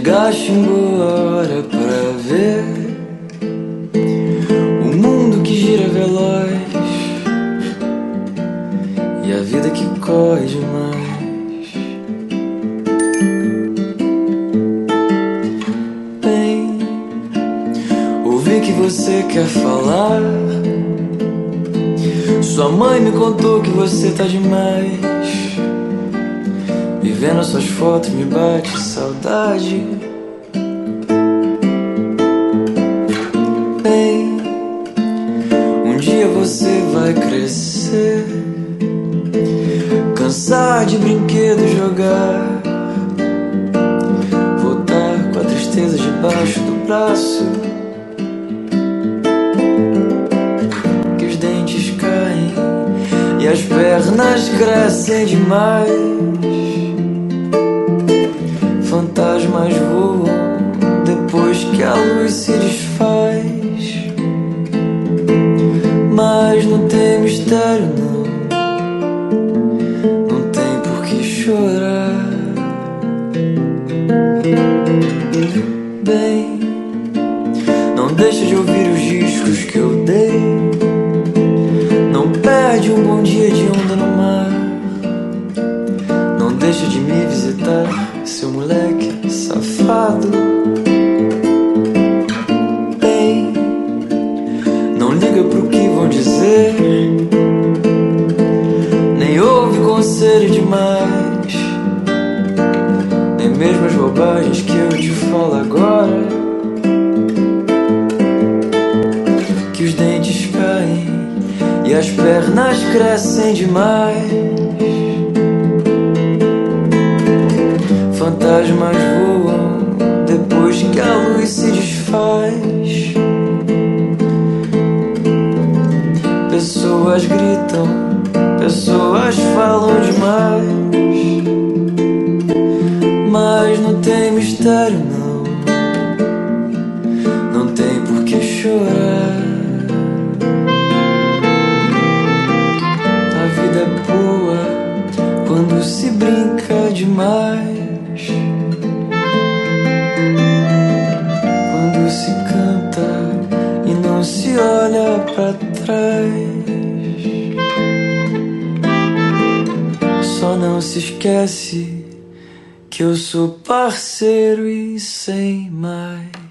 Chegaste em boa hora para ver o mundo que gira veloz e a vida que corre demais. Bem, ouvi que você quer falar. Sua mãe me contou que você tá demais. E vendo suas fotos me bate saudade. Bem, um dia você vai crescer, cansar de brinquedo jogar, voltar com a tristeza debaixo do braço, que os dentes caem e as pernas crescem demais. Fantasmas voam depois que a luz se desfaz. Mas não tem mistério não, não tem por que chorar. Bem, não deixa de ouvir os discos que eu dei. Não perde um bom dia de onda no mar. Não deixa de me visitar, seu moleque safado. Bem, não liga pro que vão dizer, nem ouve conselho demais, nem mesmo as bobagens que eu te falo agora. Que os dentes caem e as pernas crescem demais. Fantasmas voam depois que a luz se desfaz. Pessoas gritam, pessoas falam demais. Mas não tem mistério não, não tem por que chorar. A vida é boa quando se brinca demais, quando se canta e não se olha pra trás. Só não se esquece que eu sou parceiro e sem mais.